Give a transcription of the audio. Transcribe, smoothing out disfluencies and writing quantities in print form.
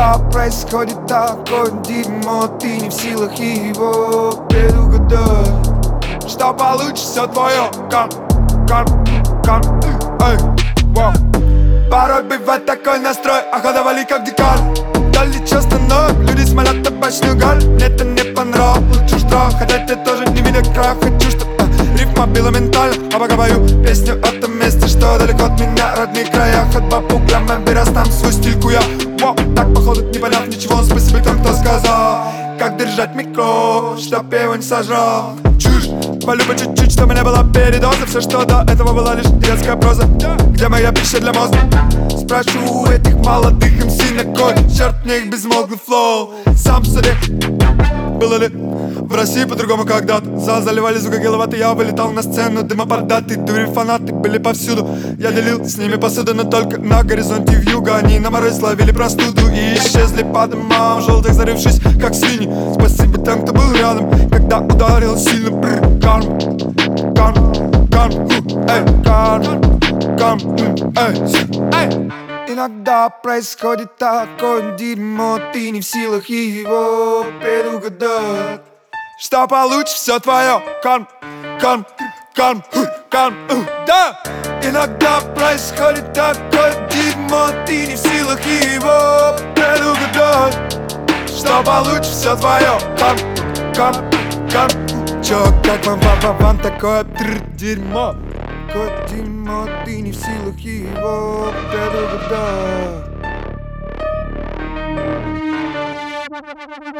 Иногда происходит такое дерьмо, ты не в силах его предугадать. Что получится твое, эй, вау. Порой бывает такой настрой, охота вали как дикарь. Дали честно, но люди смотрят табачную гарь. Мне это не понравилось, лучше штраф. Хотя ты тоже не видят крах. Хочу, чтоб рифма била ментально. А пока пою песню о том месте, что далеко от меня, родных краях. От бабу грамма вырос там свой стиль куя. Воу, так походу не поняв ничего, спасибо тем, кто сказал, как держать микро, чтоб я его не сожрал. Чушь, полю по чуть-чуть, чтобы не было передоза. Все, что до этого была лишь детская проза. Где моя пища для мозга? Спрошу у этих молодых МС на кой черт мне их безмолвный флоу. Сам судя, было ли в России по-другому когда-то? Зал заливали звука киловатты, я вылетал на сцену. Дымоподаты, дури фанаты были повсюду. Я делил с ними посуду, но только на горизонте вьюга. Они на мороз словили простуду и исчезли по домам, желтых зарывшись, как свиньи. Спасибо тем, кто был рядом, когда ударил сильно. Карм, эй. Иногда происходит такое дерьмо, ты не в силах его предугадать. Что получится все твое, да! Иногда происходит такое дерьмо, ты не в силах его предугадать. Что получится все твое, чё, как вам такое дерьмо? Такое дерьмо, ты не в силах его предугадать.